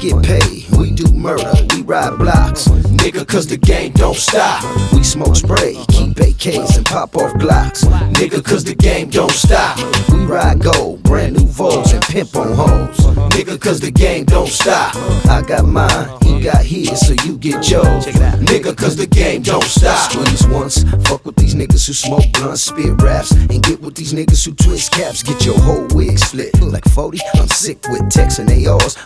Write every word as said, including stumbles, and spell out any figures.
get paid, we do murder, we ride blocks. Nigga, cause the game don't stop. We smoke spray, keep A Ks and pop off Glocks. Nigga, cause the game don't stop. We ride gold, brand new Vogues and pimp on hoes. Nigga, cause the game don't stop. I got mine, he got his, so you get yours. Nigga, cause the game don't stop. Squeeze once, fuck with these niggas who smoke blunts, spit raps, and get with these niggas who twist caps. Get your whole wig split like forty. I'm sick with texting A Rs,